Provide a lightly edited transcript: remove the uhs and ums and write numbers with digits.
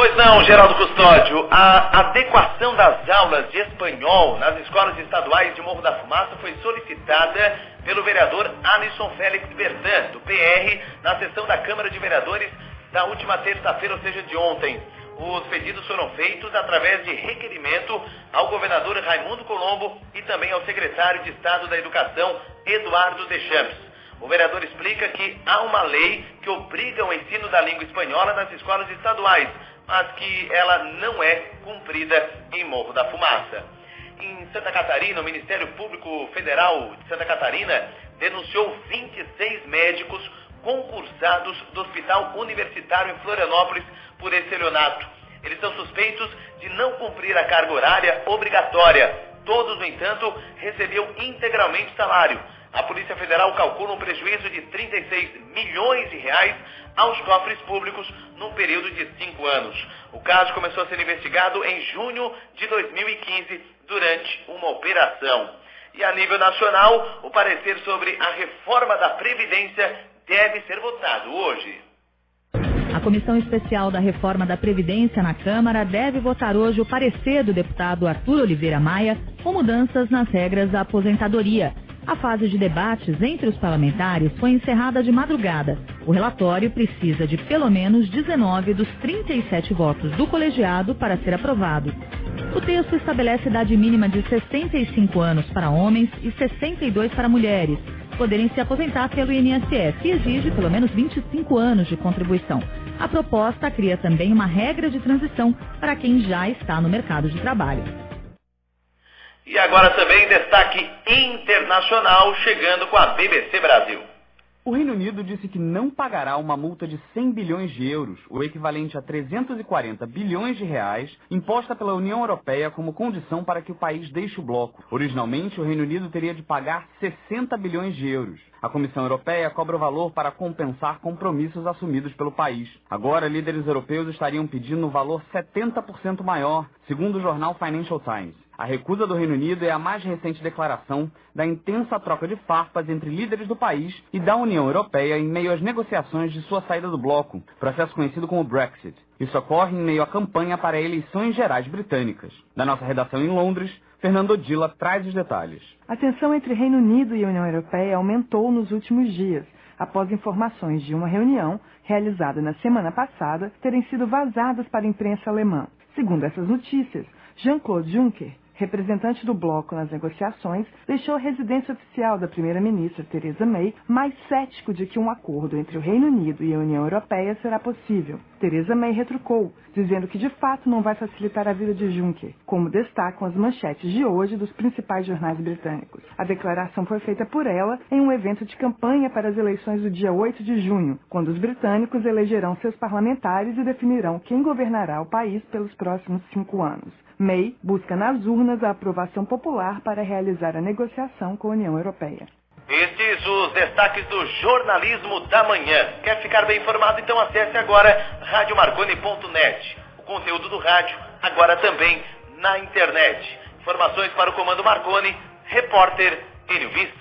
Pois não, Geraldo Custódio, a adequação das aulas de espanhol nas escolas estaduais de Morro da Fumaça foi solicitada pelo vereador Alisson Félix Bertan, do PR, na sessão da Câmara de Vereadores da última terça-feira, ou seja, de ontem. Os pedidos foram feitos através de requerimento ao governador Raimundo Colombo e também ao secretário de Estado da Educação, Eduardo Deschamps. O vereador explica que há uma lei que obriga o ensino da língua espanhola nas escolas estaduais, mas que ela não é cumprida em Morro da Fumaça. Em Santa Catarina, o Ministério Público Federal de Santa Catarina denunciou 26 médicos concursados do Hospital Universitário em Florianópolis por estelionato. Eles são suspeitos de não cumprir a carga horária obrigatória. Todos, no entanto, recebiam integralmente salário. A Polícia Federal calcula um prejuízo de 36 milhões de reais aos cofres públicos num período de 5 anos. O caso começou a ser investigado em junho de 2015, durante uma operação. E a nível nacional, o parecer sobre a reforma da Previdência deve ser votado hoje. A Comissão Especial da Reforma da Previdência na Câmara deve votar hoje o parecer do deputado Arthur Oliveira Maia com mudanças nas regras da aposentadoria. A fase de debates entre os parlamentares foi encerrada de madrugada. O relatório precisa de pelo menos 19 dos 37 votos do colegiado para ser aprovado. O texto estabelece idade mínima de 65 anos para homens e 62 para mulheres poderem se aposentar pelo INSS e exige pelo menos 25 anos de contribuição. A proposta cria também uma regra de transição para quem já está no mercado de trabalho. E agora também destaque internacional chegando com a BBC Brasil. O Reino Unido disse que não pagará uma multa de 100 bilhões de euros, o equivalente a 340 bilhões de reais, imposta pela União Europeia como condição para que o país deixe o bloco. Originalmente, o Reino Unido teria de pagar 60 bilhões de euros. A Comissão Europeia cobra o valor para compensar compromissos assumidos pelo país. Agora, líderes europeus estariam pedindo um valor 70% maior, segundo o jornal Financial Times. A recusa do Reino Unido é a mais recente declaração da intensa troca de farpas entre líderes do país e da União Europeia em meio às negociações de sua saída do bloco, processo conhecido como Brexit. Isso ocorre em meio à campanha para eleições gerais britânicas. Da nossa redação em Londres, Fernando Odila traz os detalhes. A tensão entre Reino Unido e União Europeia aumentou nos últimos dias, após informações de uma reunião realizada na semana passada terem sido vazadas para a imprensa alemã. Segundo essas notícias, Jean-Claude Juncker, representante do bloco nas negociações, deixou a residência oficial da primeira-ministra Theresa May mais cético de que um acordo entre o Reino Unido e a União Europeia será possível. Theresa May retrucou, dizendo que de fato não vai facilitar a vida de Juncker, como destacam as manchetes de hoje dos principais jornais britânicos. A declaração foi feita por ela em um evento de campanha para as eleições do dia 8 de junho, quando os britânicos elegerão seus parlamentares e definirão quem governará o país pelos próximos 5 anos. May busca nas urnas a aprovação popular para realizar a negociação com a União Europeia. Estes os destaques do jornalismo da manhã. Quer ficar bem informado? Então acesse agora radiomarconi.net. O conteúdo do rádio agora também na internet. Informações para o Comando Marconi, repórter Enio Vista.